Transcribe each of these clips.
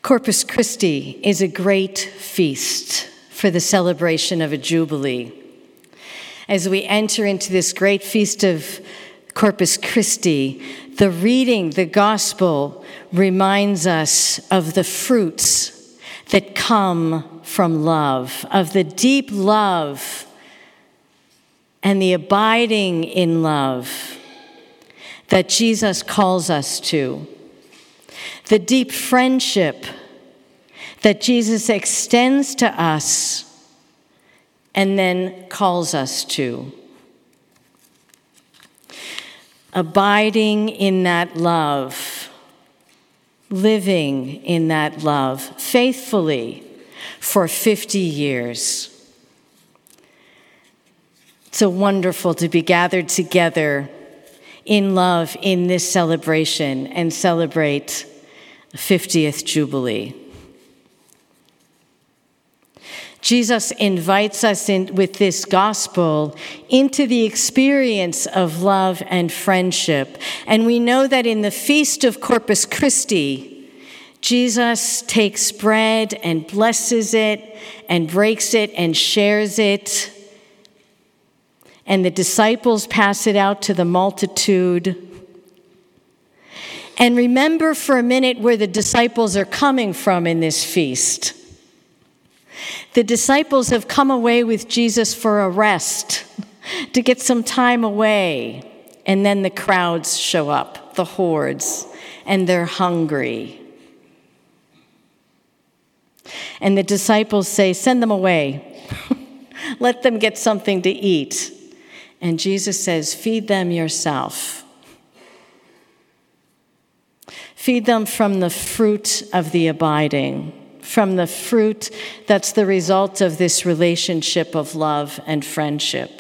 Corpus Christi is a great feast for the celebration of a jubilee. As we enter into this great feast of Corpus Christi, the reading, the gospel, reminds us of the fruits that come from love, of the deep love and the abiding in love that Jesus calls us to. The deep friendship that Jesus extends to us and then calls us to. Abiding in that love, living in that love faithfully for 50 years. It's so wonderful to be gathered together in love in this celebration and celebrate 50th Jubilee. Jesus invites us in with this gospel into the experience of love and friendship. And we know that in the Feast of Corpus Christi, Jesus takes bread and blesses it and breaks it and shares it. And the disciples pass it out to the multitude. And remember for a minute where the disciples are coming from in this feast. The disciples have come away with Jesus for a rest, to get some time away. And then the crowds show up, the hordes, and they're hungry. And the disciples say, "Send them away. Let them get something to eat." And Jesus says, "Feed them yourself. Feed them from the fruit of the abiding, from the fruit that's the result of this relationship of love and friendship."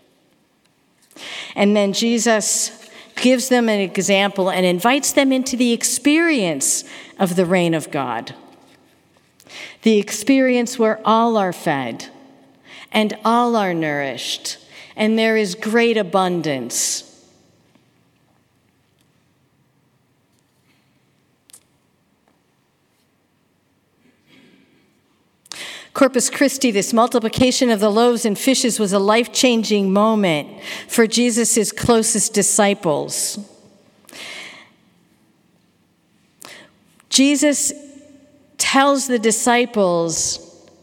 And then Jesus gives them an example and invites them into the experience of the reign of God. The experience where all are fed and all are nourished, and there is great abundance. Corpus Christi, this multiplication of the loaves and fishes, was a life-changing moment for Jesus' closest disciples. Jesus tells the disciples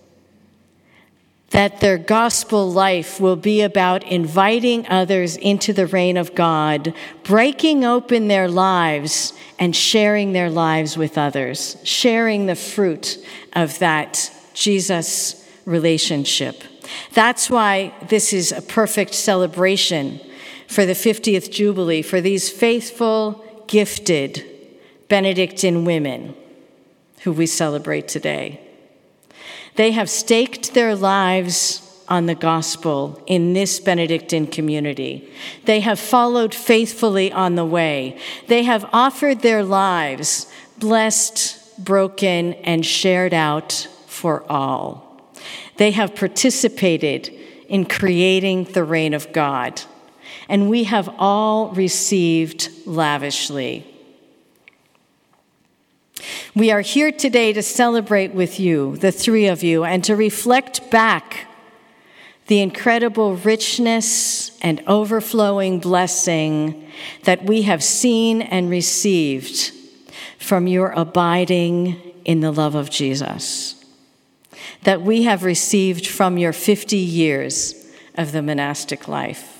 that their gospel life will be about inviting others into the reign of God, breaking open their lives and sharing their lives with others, sharing the fruit of that Jesus relationship. That's why this is a perfect celebration for the 50th Jubilee, for these faithful, gifted Benedictine women who we celebrate today. They have staked their lives on the gospel in this Benedictine community. They have followed faithfully on the way. They have offered their lives, blessed, broken, and shared out for all. They have participated in creating the reign of God, and we have all received lavishly. We are here today to celebrate with you, the three of you, and to reflect back the incredible richness and overflowing blessing that we have seen and received from your abiding in the love of Jesus, that we have received from your 50 years of the monastic life.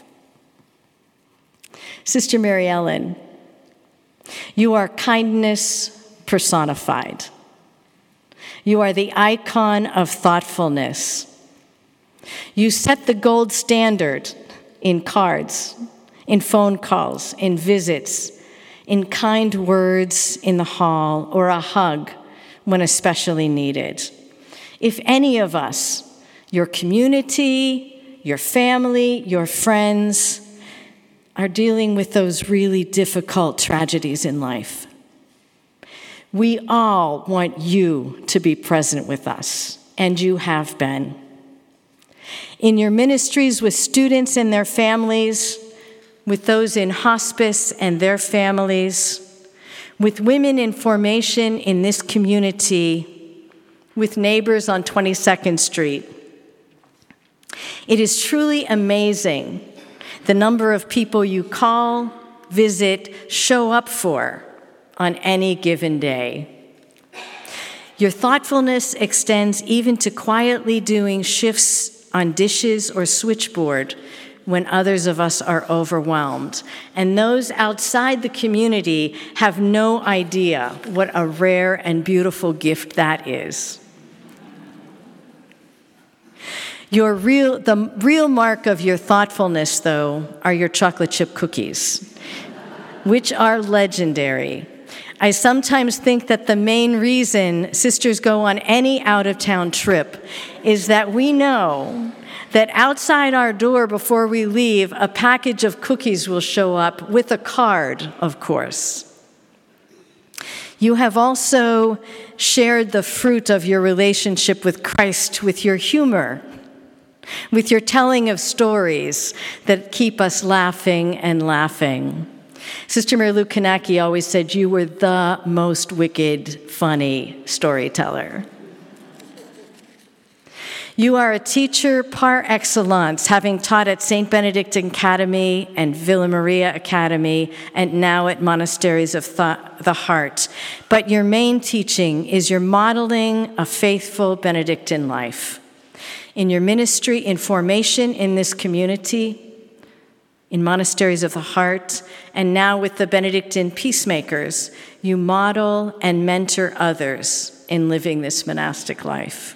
Sister Mary Ellen, you are kindness personified. You are the icon of thoughtfulness. You set the gold standard in cards, in phone calls, in visits, in kind words in the hall, or a hug when especially needed. If any of us, your community, your family, your friends, are dealing with those really difficult tragedies in life, we all want you to be present with us, and you have been. In your ministries with students and their families, with those in hospice and their families, with women in formation in this community, with neighbors on 22nd Street. It is truly amazing the number of people you call, visit, show up for on any given day. Your thoughtfulness extends even to quietly doing shifts on dishes or switchboard when others of us are overwhelmed. And those outside the community have no idea what a rare and beautiful gift that is. The real mark of your thoughtfulness, though, are your chocolate chip cookies, which are legendary. I sometimes think that the main reason sisters go on any out-of-town trip is that we know that outside our door before we leave, a package of cookies will show up with a card, of course. You have also shared the fruit of your relationship with Christ with your humor, with your telling of stories that keep us laughing and laughing. Sister Mary Lou Kanaki always said you were the most wicked, funny storyteller. You are a teacher par excellence, having taught at St. Benedict Academy and Villa Maria Academy, and now at Monasteries of the Heart. But your main teaching is your modeling a faithful Benedictine life. In your ministry in formation in this community, in Monasteries of the Heart, and now with the Benedictine Peacemakers, you model and mentor others in living this monastic life.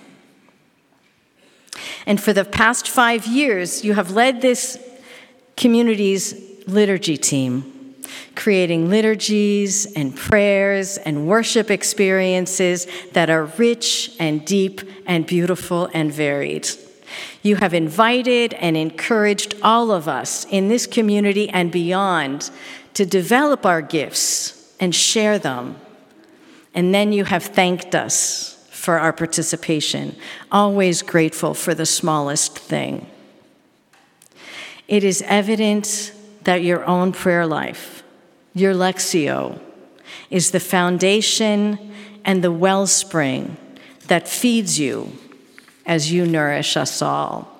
And for the past 5 years, you have led this community's liturgy team, creating liturgies and prayers and worship experiences that are rich and deep and beautiful and varied. You have invited and encouraged all of us in this community and beyond to develop our gifts and share them. And then you have thanked us for our participation, always grateful for the smallest thing. It is evident that your own prayer life, your Lectio, is the foundation and the wellspring that feeds you as you nourish us all.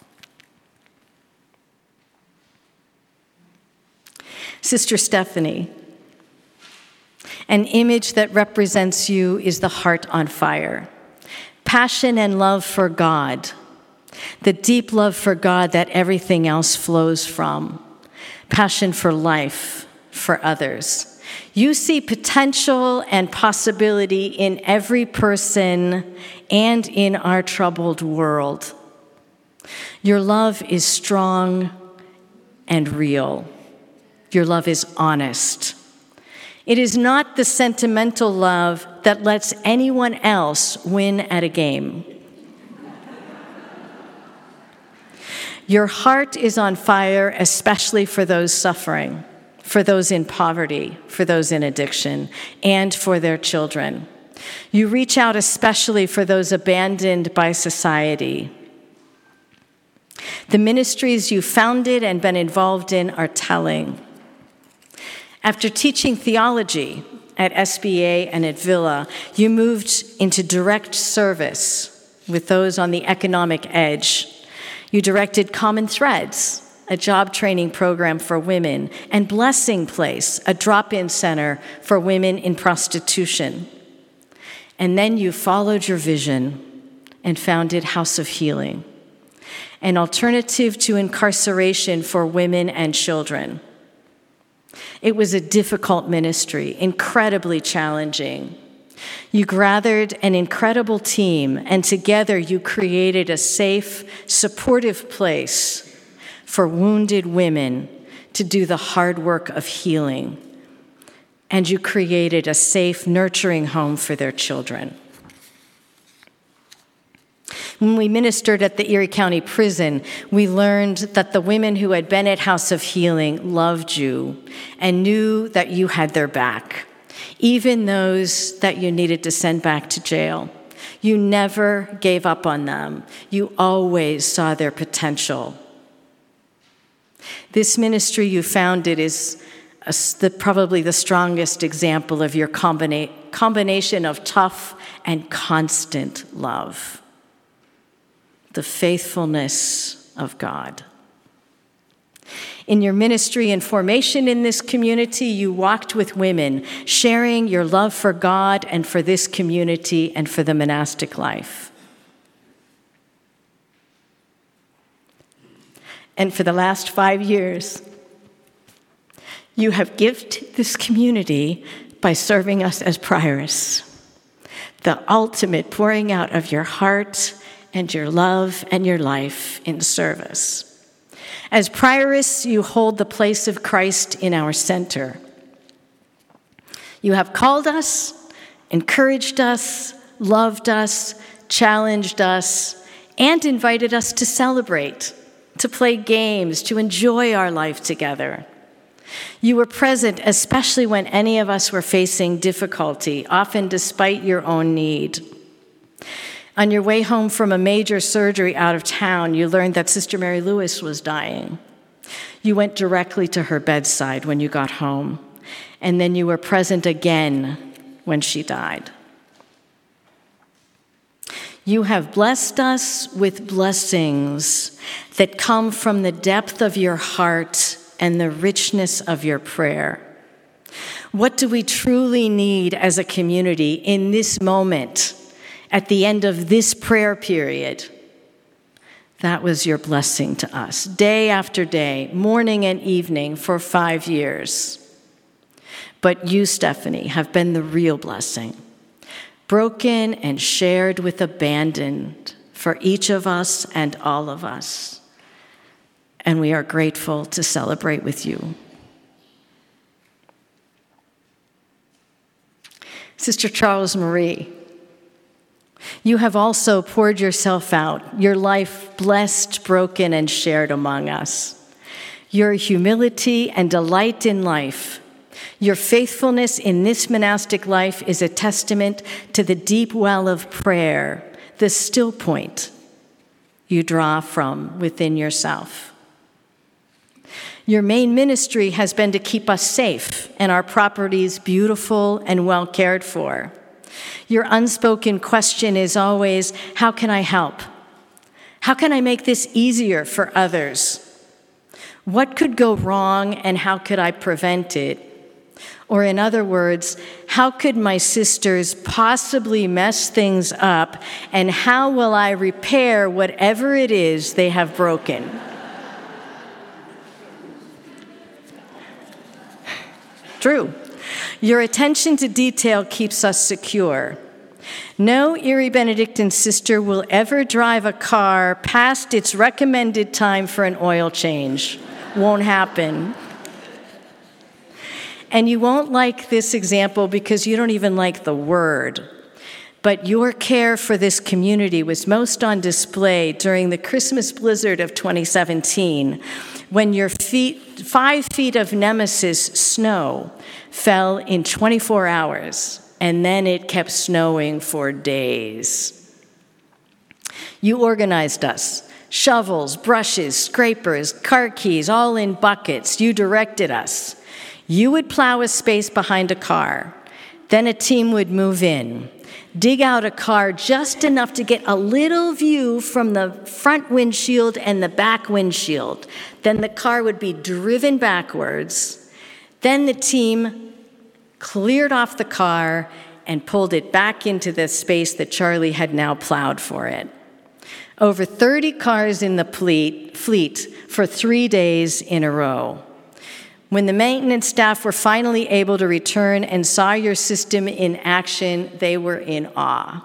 Sister Stephanie, an image that represents you is the heart on fire. Passion and love for God, the deep love for God that everything else flows from. Passion for life, for others. You see potential and possibility in every person and in our troubled world. Your love is strong and real. Your love is honest. It is not the sentimental love that lets anyone else win at a game. Your heart is on fire, especially for those suffering, for those in poverty, for those in addiction, and for their children. You reach out especially for those abandoned by society. The ministries you founded and been involved in are telling. After teaching theology at SBA and at Villa, you moved into direct service with those on the economic edge. You directed Common Threads, a job training program for women, and Blessing Place, a drop-in center for women in prostitution. And then you followed your vision and founded House of Healing, an alternative to incarceration for women and children. It was a difficult ministry, incredibly challenging. You gathered an incredible team, and together you created a safe, supportive place for wounded women to do the hard work of healing. And you created a safe, nurturing home for their children. When we ministered at the Erie County Prison, we learned that the women who had been at House of Healing loved you and knew that you had their back, even those that you needed to send back to jail. You never gave up on them. You always saw their potential. This ministry you founded is probably the strongest example of your combination of tough and constant love, the faithfulness of God. In your ministry and formation in this community, you walked with women, sharing your love for God and for this community and for the monastic life. And for the last 5 years, you have gifted this community by serving us as prioress, the ultimate pouring out of your heart and your love and your life in service. As prioress, you hold the place of Christ in our center. You have called us, encouraged us, loved us, challenged us, and invited us to celebrate, to play games, to enjoy our life together. You were present, especially when any of us were facing difficulty, often despite your own need. On your way home from a major surgery out of town, you learned that Sister Mary Lewis was dying. You went directly to her bedside when you got home, and then you were present again when she died. You have blessed us with blessings that come from the depth of your heart and the richness of your prayer. What do we truly need as a community in this moment, at the end of this prayer period? That was your blessing to us, day after day, morning and evening for 5 years. But you, Stephanie, have been the real blessing, broken and shared with abandon for each of us and all of us. And we are grateful to celebrate with you. Sister Charles Marie, you have also poured yourself out, your life blessed, broken, and shared among us. Your humility and delight in life, your faithfulness in this monastic life is a testament to the deep well of prayer, the still point you draw from within yourself. Your main ministry has been to keep us safe and our properties beautiful and well cared for. Your unspoken question is always, how can I help? How can I make this easier for others? What could go wrong and how could I prevent it? Or in other words, how could my sisters possibly mess things up, and how will I repair whatever it is they have broken? True. Your attention to detail keeps us secure. No Erie Benedictine sister will ever drive a car past its recommended time for an oil change. Won't happen. And you won't like this example because you don't even like the word. But your care for this community was most on display during the Christmas blizzard of 2017, when your 5 feet of Nemesis snow fell in 24 hours, and then it kept snowing for days. You organized us. Shovels, brushes, scrapers, car keys, all in buckets. You directed us. You would plow a space behind a car. Then a team would move in, dig out a car just enough to get a little view from the front windshield and the back windshield. Then the car would be driven backwards. Then the team cleared off the car and pulled it back into the space that Charlie had now plowed for it. Over 30 cars in the fleet for 3 days in a row. When the maintenance staff were finally able to return and saw your system in action, they were in awe.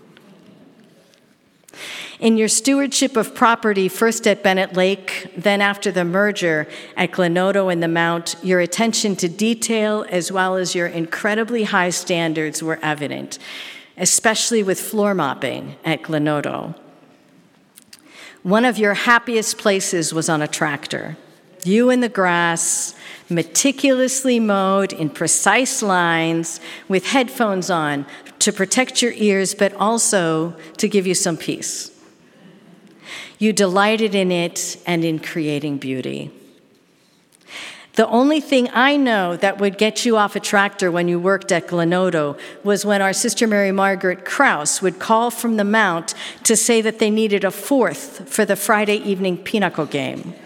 In your stewardship of property, first at Bennett Lake, then after the merger at Glenodo and the Mount, your attention to detail as well as your incredibly high standards were evident, especially with floor mopping at Glenodo. One of your happiest places was on a tractor. You in the grass, meticulously mowed in precise lines with headphones on to protect your ears, but also to give you some peace. You delighted in it and in creating beauty. The only thing I know that would get you off a tractor when you worked at Glenodo was when our Sister Mary Margaret Krause would call from the Mount to say that they needed a fourth for the Friday evening pinochle game.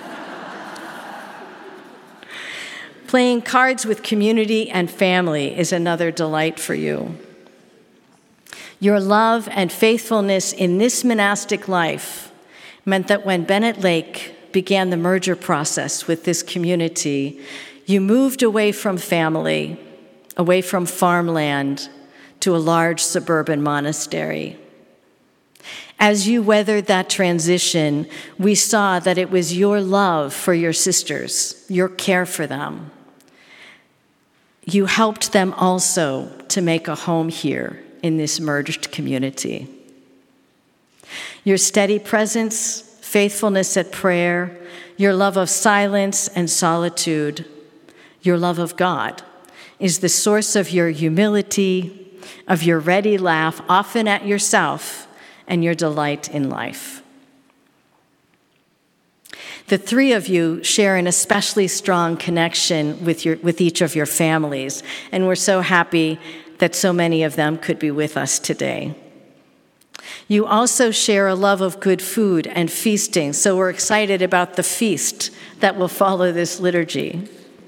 Playing cards with community and family is another delight for you. Your love and faithfulness in this monastic life meant that when Bennett Lake began the merger process with this community, you moved away from family, away from farmland, to a large suburban monastery. As you weathered that transition, we saw that it was your love for your sisters, your care for them. You helped them also to make a home here in this merged community. Your steady presence, faithfulness at prayer, your love of silence and solitude, your love of God is the source of your humility, of your ready laugh, often at yourself, and your delight in life. The three of you share an especially strong connection with each of your families, and we're so happy that so many of them could be with us today. You also share a love of good food and feasting, so we're excited about the feast that will follow this liturgy.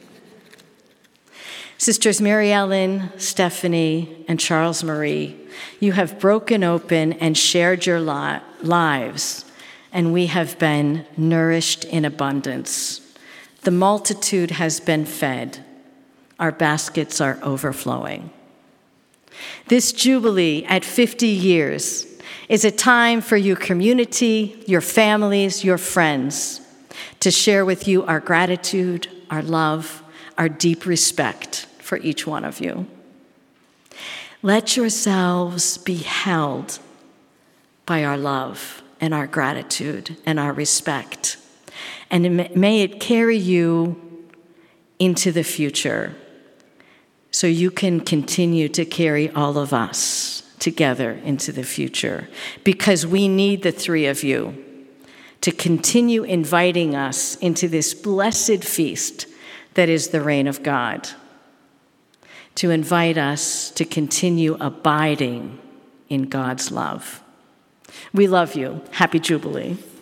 Sisters Mary Ellen, Stephanie, and Charles Marie, you have broken open and shared your lives, and we have been nourished in abundance. The multitude has been fed. Our baskets are overflowing. This Jubilee at 50 years is a time for your community, your families, your friends, to share with you our gratitude, our love, our deep respect for each one of you. Let yourselves be held by our love and our gratitude and our respect, and may it carry you into the future so you can continue to carry all of us together into the future, because we need the three of you to continue inviting us into this blessed feast that is the reign of God, to invite us to continue abiding in God's love. We love you. Happy Jubilee.